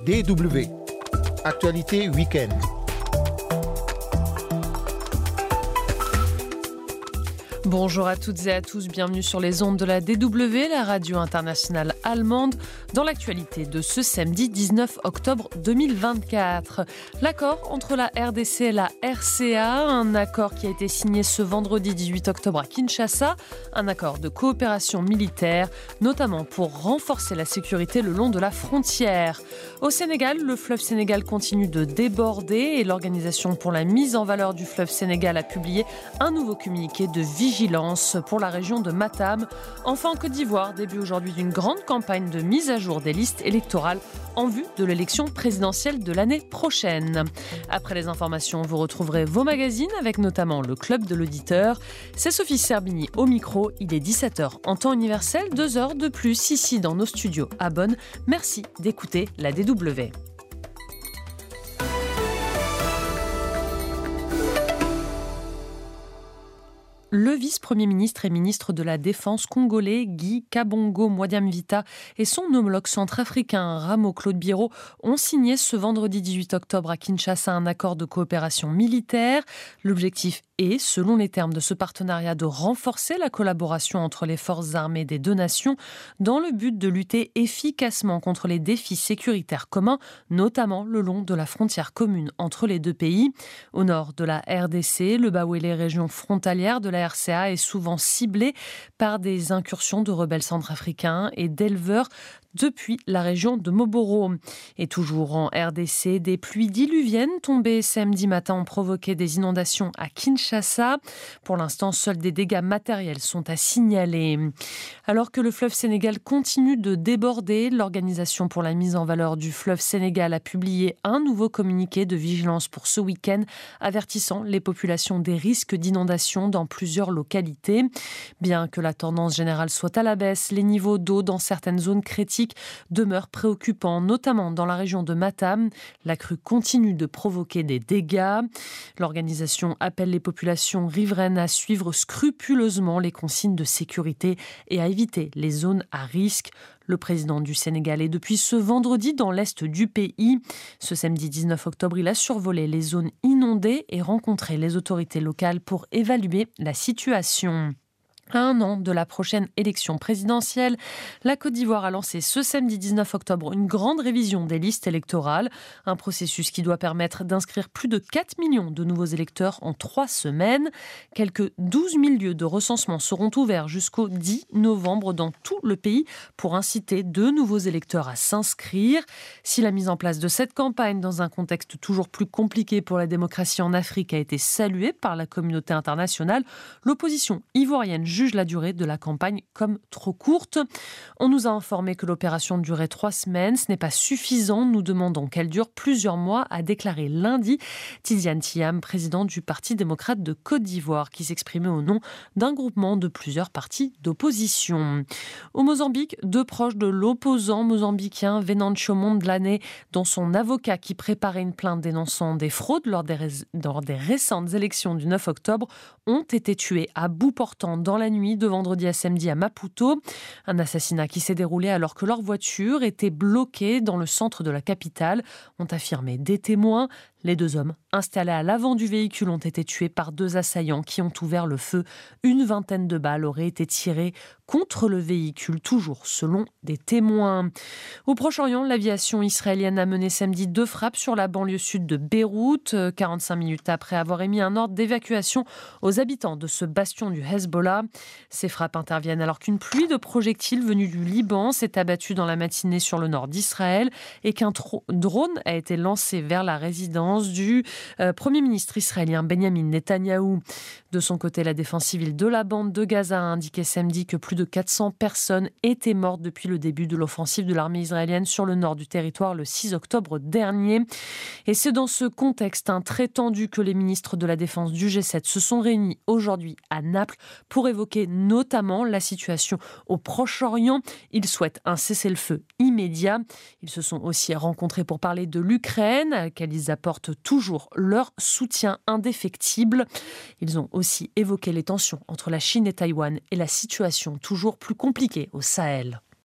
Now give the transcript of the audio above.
DW. Actualité week-end. Bonjour à toutes et à tous, bienvenue sur les ondes de la DW, la radio internationale allemande, dans l'actualité de ce samedi 19 octobre 2024. L'accord entre la RDC et la RCA, un accord qui a été signé ce vendredi 18 octobre à Kinshasa, un accord de coopération militaire, notamment pour renforcer la sécurité le long de la frontière. Au Sénégal, le fleuve Sénégal continue de déborder et l'Organisation pour la mise en valeur du fleuve Sénégal a publié un nouveau communiqué de vigilance pour la région de Matam. Enfin, en Côte d'Ivoire, début aujourd'hui d'une grande campagne de mise à jour des listes électorales en vue de l'élection présidentielle de l'année prochaine. Après les informations, vous retrouverez vos magazines avec notamment le Club de l'Auditeur. C'est Sophie Serbini au micro. Il est 17h en temps universel, 2 heures de plus ici dans nos studios à Bonn. Merci d'écouter la DW. Le vice-premier ministre et ministre de la Défense congolais Guy Kabongo Mwadiamvita et son homologue centrafricain Ramo Claude Biron ont signé ce vendredi 18 octobre à Kinshasa un accord de coopération militaire. L'objectif est, selon les termes de ce partenariat, de renforcer la collaboration entre les forces armées des deux nations dans le but de lutter efficacement contre les défis sécuritaires communs, notamment le long de la frontière commune entre les deux pays. Au nord de la RDC, le Bawele, région frontalière de la RCA, est souvent ciblée par des incursions de rebelles centrafricains et d'éleveurs depuis la région de Moboro. Et toujours en RDC, des pluies diluviennes tombées samedi matin ont provoqué des inondations à Kinshasa. Pour l'instant, seuls des dégâts matériels sont à signaler. Alors que le fleuve Sénégal continue de déborder, l'Organisation pour la mise en valeur du fleuve Sénégal a publié un nouveau communiqué de vigilance pour ce week-end, avertissant les populations des risques d'inondation dans plusieurs localités. Bien que la tendance générale soit à la baisse, les niveaux d'eau dans certaines zones critiques demeure préoccupant, notamment dans la région de Matam. La crue continue de provoquer des dégâts. L'organisation appelle les populations riveraines à suivre scrupuleusement les consignes de sécurité et à éviter les zones à risque. Le président du Sénégal est depuis ce vendredi dans l'est du pays. Ce samedi 19 octobre, il a survolé les zones inondées et rencontré les autorités locales pour évaluer la situation. À un an de la prochaine élection présidentielle, la Côte d'Ivoire a lancé ce samedi 19 octobre une grande révision des listes électorales, un processus qui doit permettre d'inscrire plus de 4 millions de nouveaux électeurs en 3 semaines. Quelques 12 000 lieux de recensement seront ouverts jusqu'au 10 novembre dans tout le pays pour inciter de nouveaux électeurs à s'inscrire. Si la mise en place de cette campagne dans un contexte toujours plus compliqué pour la démocratie en Afrique a été saluée par la communauté internationale, l'opposition ivoirienne juge la durée de la campagne comme trop courte. On nous a informé que l'opération durait 3 semaines. Ce n'est pas suffisant. Nous demandons qu'elle dure plusieurs mois, a déclaré lundi Tidiane Thiam, président du Parti démocrate de Côte d'Ivoire, qui s'exprimait au nom d'un groupement de plusieurs partis d'opposition. Au Mozambique, 2 proches de l'opposant mozambicain Venancio Mondlane, dont son avocat qui préparait une plainte dénonçant des fraudes lors des récentes élections du 9 octobre, ont été tués à bout portant dans la nuit de vendredi à samedi à Maputo. Un assassinat qui s'est déroulé alors que leur voiture était bloquée dans le centre de la capitale, ont affirmé des témoins. Les 2 hommes installés à l'avant du véhicule ont été tués par 2 assaillants qui ont ouvert le feu. Une vingtaine de balles auraient été tirées contre le véhicule, toujours selon des témoins. Au Proche-Orient, l'aviation israélienne a mené samedi 2 frappes sur la banlieue sud de Beyrouth, 45 minutes après avoir émis un ordre d'évacuation aux habitants de ce bastion du Hezbollah. Ces frappes interviennent alors qu'une pluie de projectiles venus du Liban s'est abattue dans la matinée sur le nord d'Israël et qu'un drone a été lancé vers la résidence du Premier ministre israélien Benjamin Netanyahou. De son côté, la défense civile de la bande de Gaza a indiqué samedi que plus de 400 personnes étaient mortes depuis le début de l'offensive de l'armée israélienne sur le nord du territoire le 6 octobre dernier. Et c'est dans ce contexte très tendu que les ministres de la Défense du G7 se sont réunis aujourd'hui à Naples pour évoquer notamment la situation au Proche-Orient. Ils souhaitent un cessez-le-feu immédiat. Ils se sont aussi rencontrés pour parler de l'Ukraine, à laquelle ils apportent toujours leur soutien indéfectible. Ils ont aussi évoqué les tensions entre la Chine et Taïwan et la situation toujours plus compliquée au Sahel.